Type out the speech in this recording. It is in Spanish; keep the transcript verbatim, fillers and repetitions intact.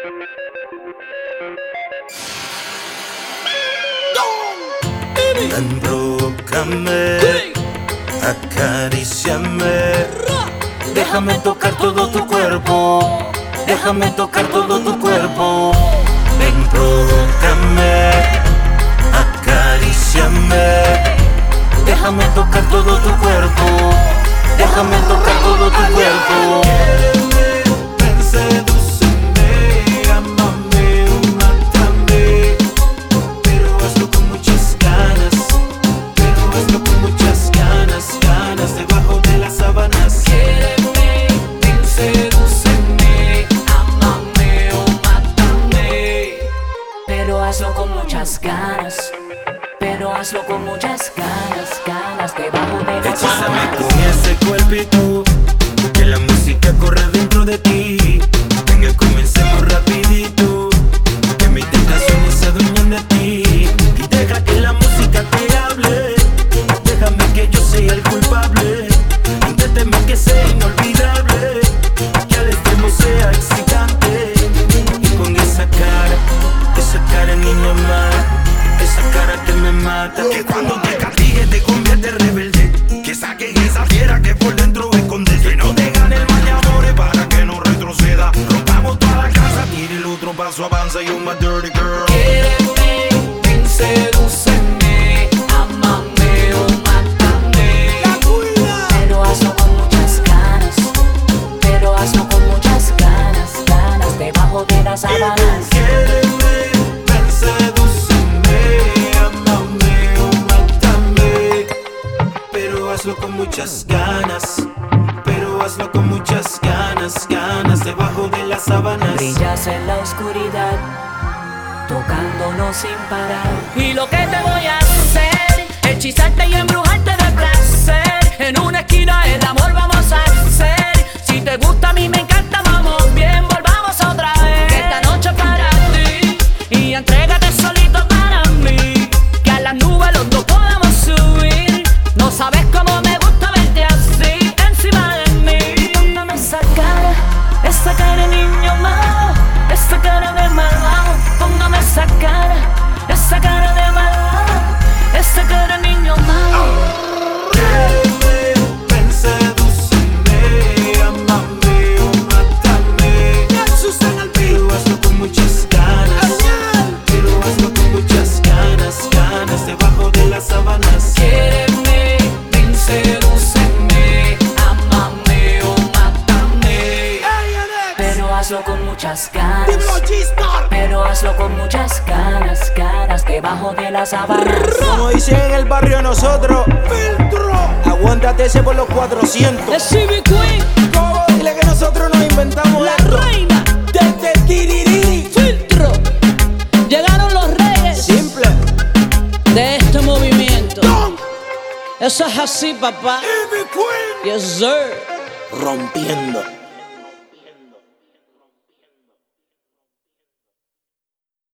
Ven, provócame, acaríciame, déjame tocar todo tu cuerpo, déjame tocar todo tu cuerpo. Ven, provócame, acaríciame, déjame tocar todo tu cuerpo, déjame tocar todo tu cuerpo. Ven, sedúceme, amame o mátame, pero hazlo con muchas ganas, pero hazlo con muchas ganas, ganas debajo de las sábanas. Quiéreme, ven, sedúceme, amame o mátame, pero hazlo con muchas ganas, pero hazlo con muchas ganas, ganas debajo de las Hechízame sábanas. con ese cuerpito, que la música corre dentro de ti. Venga, comencemos rapidito, que mis tentaciones se adueñan de ti. Y deja que la música te hable, déjame que yo sea el culpable. Inténteme que sea inolvidable, que al extremo sea excitante. Y con esa cara, esa cara niña mala, esa cara que me mata, que cuando te castigue te convierte en rebelde, que saquen esa fiera que por dentro escondes, que no te gane el mal de amores para que no retroceda. Rompamos toda la casa, tire el otro paso, avanza, you my dirty girl. Quiéreme, ven, sedúceme, amame o mátame, pero hazlo con muchas ganas, pero hazlo con muchas ganas, ganas debajo de las sábanas. Quiéreme, ven, sedúceme, amame o mátame, pero hazlo con muchas ganas, pero hazlo con muchas ganas, ganas debajo de las sábanas. Brillas en la oscuridad, tocándonos sin parar. Y lo que te voy a hacer, hechizarte y embrujarte de placer. En una esquina el amor vamos a hacer. Si te gusta, a mí me encanta, vamos bien, volvamos otra vez. Que esta noche es para ti y entrégate solito para mí. Que a las nubes los dos podamos subir. No sabes cómo me gusta verte así encima de mí. Póngame esa cara, esa cara de niño malo, esa cara de malvado. Póngame esa cara, esa cara de malvado, esa cara de niño malo. Quiéreme, ven, sedúceme, amame o mátame, pero hazlo con muchas ganas, pero hazlo con muchas ganas, ganas debajo de las sábanas. Quiéreme, ven, sedúceme, amame o mátame, pero hazlo con muchas ganas, pero hazlo con muchas ganas, ganas debajo de las sábanas. Como dicen en el barrio nosotros, filtro, aguántate ese por los cuatrocientos. The C B Queen, ¿Cómo? Dile que nosotros nos inventamos la esto. reina, Desde el tiririri. filtro. Llegaron los reyes Simple. de este movimiento. Eso es así, papá. Ivy Queen. Yes, sir. Rompiendo.